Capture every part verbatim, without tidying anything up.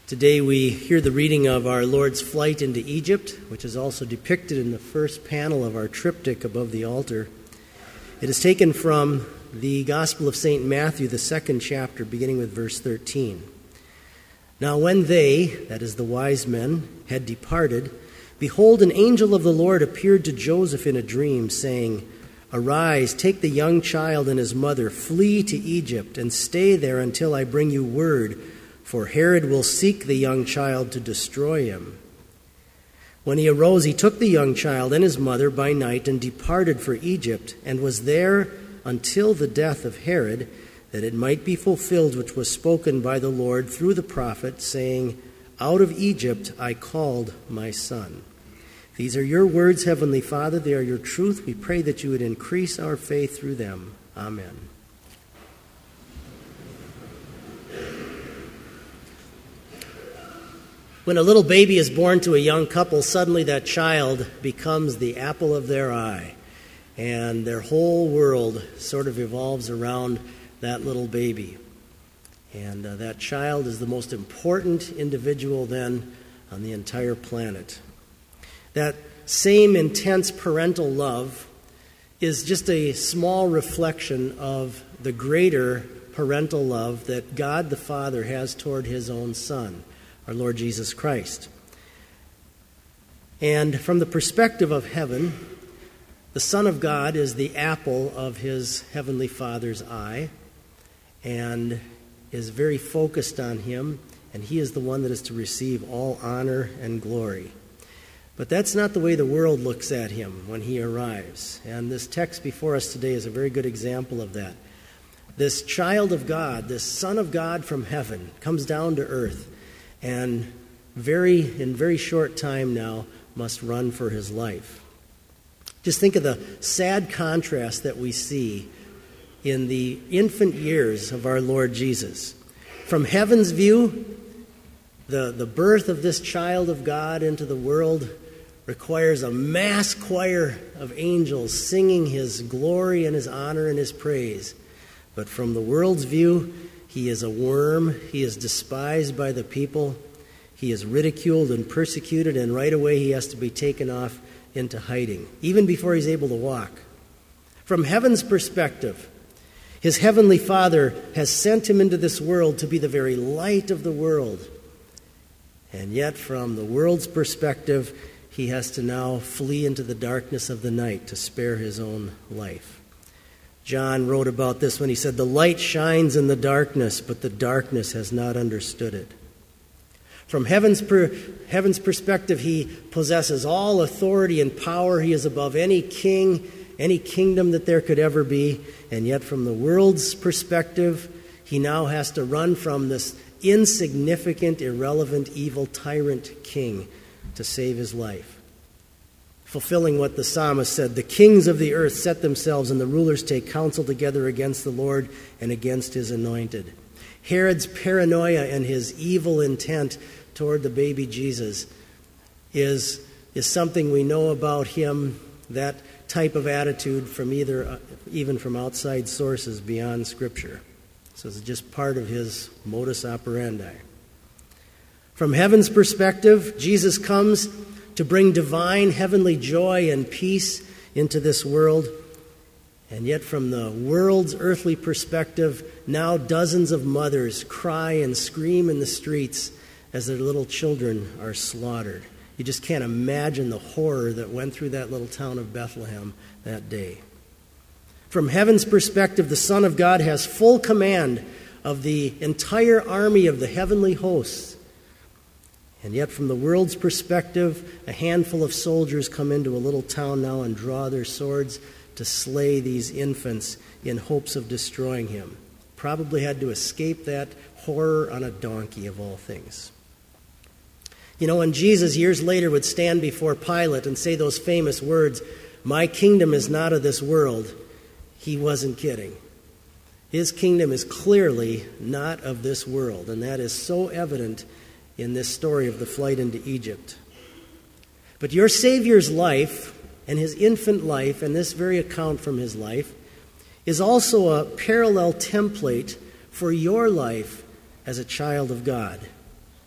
Today we hear the reading of our Lord's flight into Egypt, which is also depicted in the first panel of our triptych above the altar. It is taken from the Gospel of Saint Matthew, the second chapter, beginning with verse thirteen. Now when they, that is the wise men, had departed, behold, an angel of the Lord appeared to Joseph in a dream, saying, Arise, take the young child and his mother, flee to Egypt, and stay there until I bring you word, for Herod will seek the young child to destroy him. When he arose, he took the young child and his mother by night and departed for Egypt, and was there until the death of Herod, that it might be fulfilled which was spoken by the Lord through the prophet, saying, Out of Egypt I called my son. These are your words, Heavenly Father. They are your truth. We pray that you would increase our faith through them. Amen. When a little baby is born to a young couple, suddenly that child becomes the apple of their eye, and their whole world sort of evolves around that little baby. And uh, that child is the most important individual then on the entire planet. That same intense parental love is just a small reflection of the greater parental love that God the Father has toward his own Son, our Lord Jesus Christ. And from the perspective of heaven, the Son of God is the apple of his heavenly Father's eye and is very focused on him, and he is the one that is to receive all honor and glory. But that's not the way the world looks at him when he arrives. And this text before us today is a very good example of that. This child of God, this Son of God from heaven, comes down to earth, and very in very short time now must run for his life. Just think of the sad contrast that we see in the infant years of our Lord Jesus. From heaven's view, the, the birth of this child of God into the world requires a mass choir of angels singing his glory and his honor and his praise. But from the world's view, he is a worm. He is despised by the people. He is ridiculed and persecuted, and right away he has to be taken off into hiding, even before he's able to walk. From heaven's perspective, his heavenly Father has sent him into this world to be the very light of the world. And yet, from the world's perspective, he has to now flee into the darkness of the night to spare his own life. John wrote about this when he said, The light shines in the darkness, but the darkness has not understood it. From heaven's, per, heaven's perspective, he possesses all authority and power. He is above any king, any kingdom that there could ever be. And yet from the world's perspective, he now has to run from this insignificant, irrelevant, evil tyrant king to save his life. Fulfilling what the psalmist said, the kings of the earth set themselves and the rulers take counsel together against the Lord and against his anointed. Herod's paranoia and his evil intent toward the baby Jesus is, is something we know about him, that type of attitude from either, uh, even from outside sources beyond Scripture. So it's just part of his modus operandi. From heaven's perspective, Jesus comes to bring divine heavenly joy and peace into this world. And yet from the world's earthly perspective, now dozens of mothers cry and scream in the streets as their little children are slaughtered. You just can't imagine the horror that went through that little town of Bethlehem that day. From heaven's perspective, the Son of God has full command of the entire army of the heavenly hosts. And yet from the world's perspective, a handful of soldiers come into a little town now and draw their swords to slay these infants in hopes of destroying him. Probably had to escape that horror on a donkey of all things. You know, when Jesus years later would stand before Pilate and say those famous words, "My kingdom is not of this world," he wasn't kidding. His kingdom is clearly not of this world, and that is so evident in this story of the flight into Egypt. But your Savior's life and his infant life, and this very account from his life, is also a parallel template for your life as a child of God.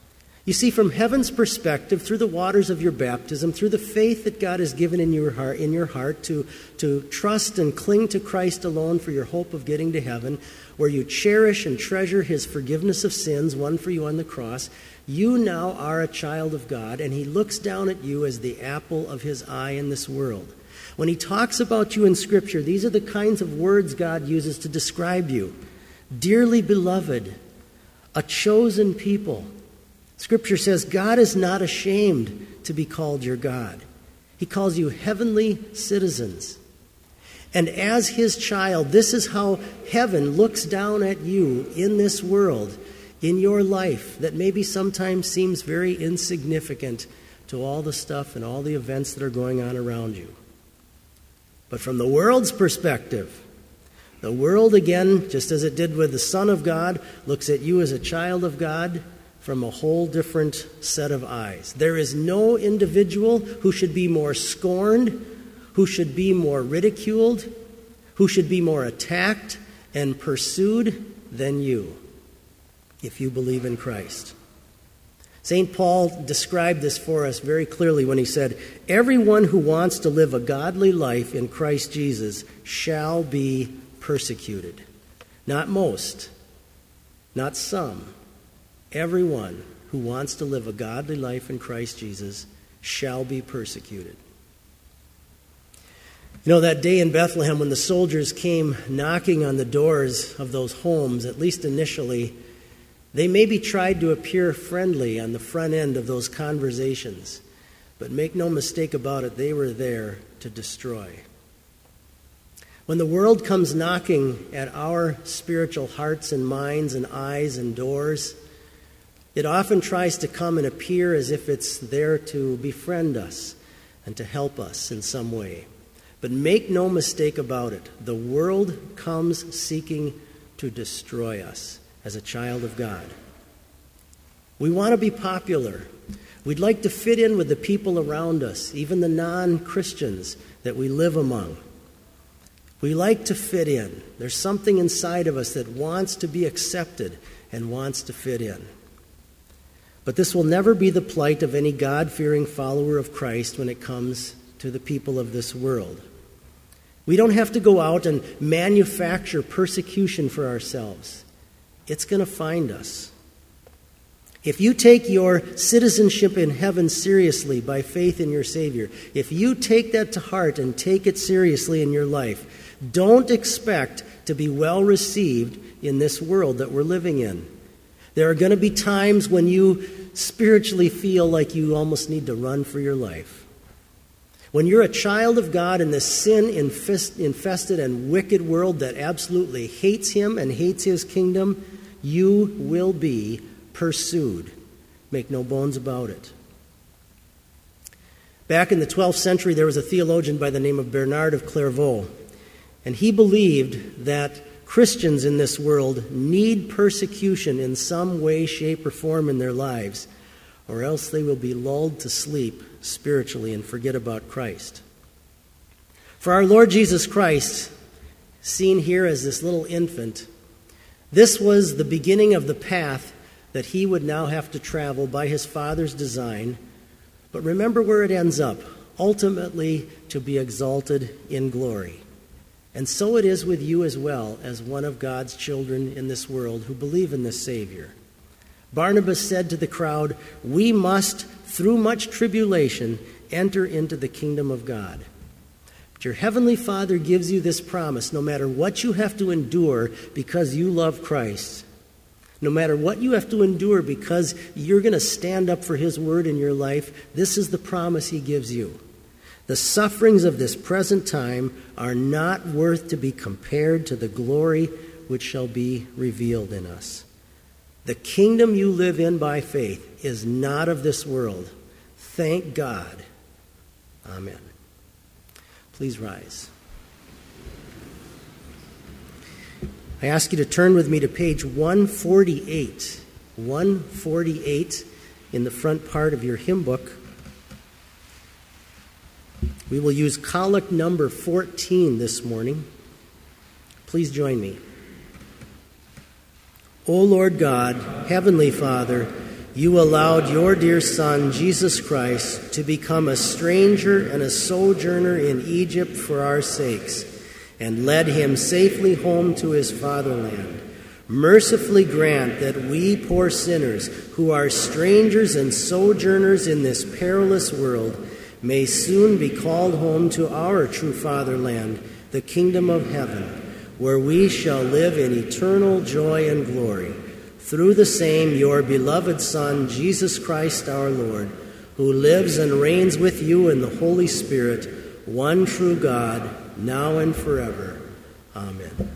You see, from heaven's perspective, through the waters of your baptism, through the faith that God has given in your heart, in your heart to, to trust and cling to Christ alone for your hope of getting to heaven, where you cherish and treasure his forgiveness of sins, won for you on the cross, you now are a child of God, and he looks down at you as the apple of his eye in this world. When he talks about you in Scripture, these are the kinds of words God uses to describe you. Dearly beloved, a chosen people. Scripture says God is not ashamed to be called your God. He calls you heavenly citizens. And as his child, this is how heaven looks down at you in this world, in your life that maybe sometimes seems very insignificant to all the stuff and all the events that are going on around you. But from the world's perspective, the world, again, just as it did with the Son of God, looks at you as a child of God from a whole different set of eyes. There is no individual who should be more scorned, who should be more ridiculed, who should be more attacked and pursued than you, if you believe in Christ. Saint Paul described this for us very clearly when he said, "Everyone who wants to live a godly life in Christ Jesus shall be persecuted." Not most, not some. Everyone who wants to live a godly life in Christ Jesus shall be persecuted. You know, that day in Bethlehem when the soldiers came knocking on the doors of those homes, at least initially, they maybe tried to appear friendly on the front end of those conversations. But make no mistake about it, they were there to destroy. When the world comes knocking at our spiritual hearts and minds and eyes and doors, it often tries to come and appear as if it's there to befriend us and to help us in some way. But make no mistake about it, the world comes seeking to destroy us as a child of God. We want to be popular. We'd like to fit in with the people around us, even the non-Christians that we live among. We like to fit in. There's something inside of us that wants to be accepted and wants to fit in. But this will never be the plight of any God-fearing follower of Christ when it comes to the people of this world. We don't have to go out and manufacture persecution for ourselves. It's going to find us. If you take your citizenship in heaven seriously by faith in your Savior, if you take that to heart and take it seriously in your life, don't expect to be well received in this world that we're living in. There are going to be times when you spiritually feel like you almost need to run for your life. When you're a child of God in this sin-infested and wicked world that absolutely hates him and hates his kingdom, you will be pursued. Make no bones about it. Back in the twelfth century, there was a theologian by the name of Bernard of Clairvaux, and he believed that Christians in this world need persecution in some way, shape, or form in their lives, or else they will be lulled to sleep spiritually and forget about Christ. For our Lord Jesus Christ, seen here as this little infant, this was the beginning of the path that he would now have to travel by his Father's design. But remember where it ends up, ultimately to be exalted in glory. And so it is with you as well as one of God's children in this world who believe in this Savior. Barnabas said to the crowd, "We must, through much tribulation, enter into the kingdom of God." But your heavenly Father gives you this promise, no matter what you have to endure because you love Christ, no matter what you have to endure because you're going to stand up for his word in your life, this is the promise he gives you. The sufferings of this present time are not worth to be compared to the glory which shall be revealed in us. The kingdom you live in by faith is not of this world. Thank God. Amen. Please rise. I ask you to turn with me to page one forty-eight. one forty-eight in the front part of your hymn book. We will use collect number fourteen this morning. Please join me. O Lord God, Heavenly Father, you allowed your dear Son, Jesus Christ, to become a stranger and a sojourner in Egypt for our sakes, and led him safely home to his fatherland. Mercifully grant that we poor sinners, who are strangers and sojourners in this perilous world, may soon be called home to our true fatherland, the kingdom of heaven, where we shall live in eternal joy and glory. Through the same your beloved Son, Jesus Christ our Lord, who lives and reigns with you in the Holy Spirit, one true God, now and forever. Amen.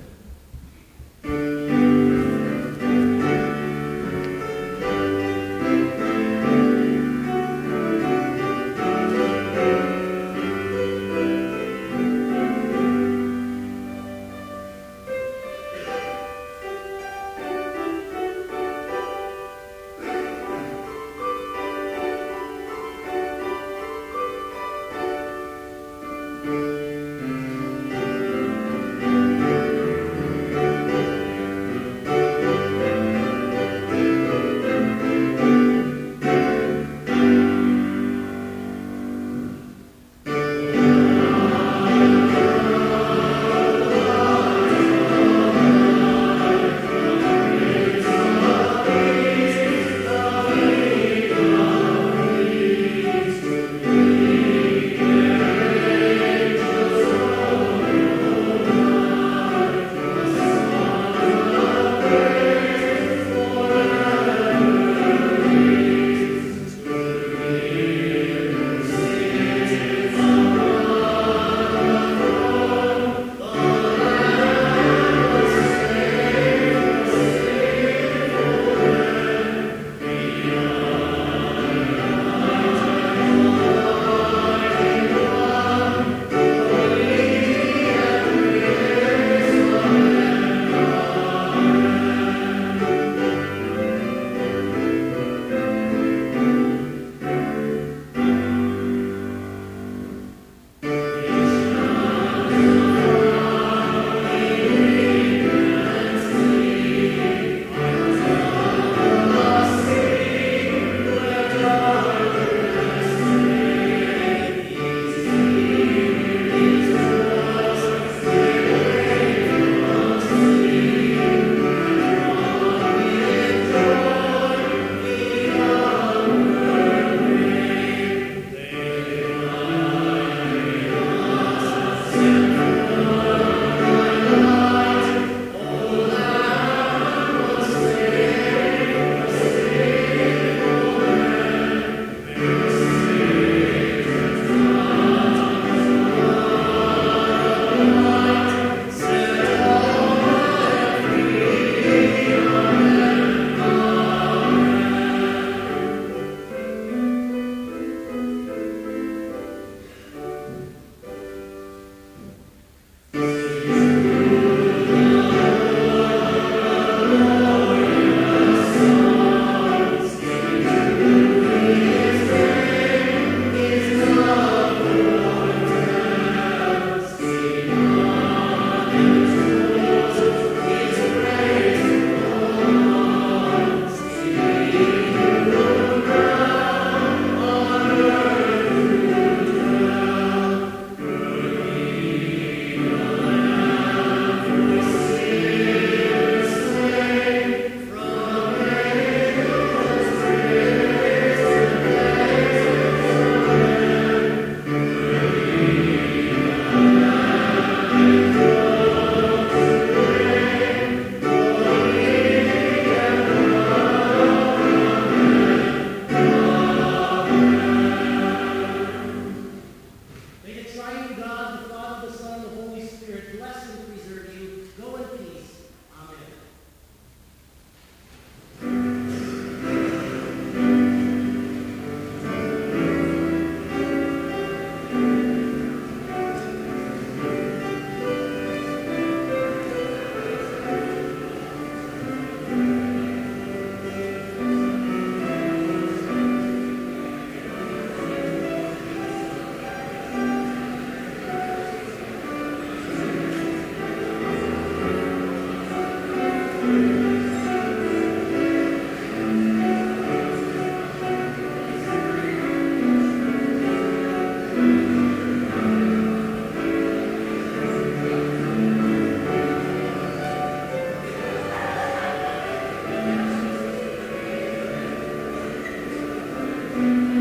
Amen.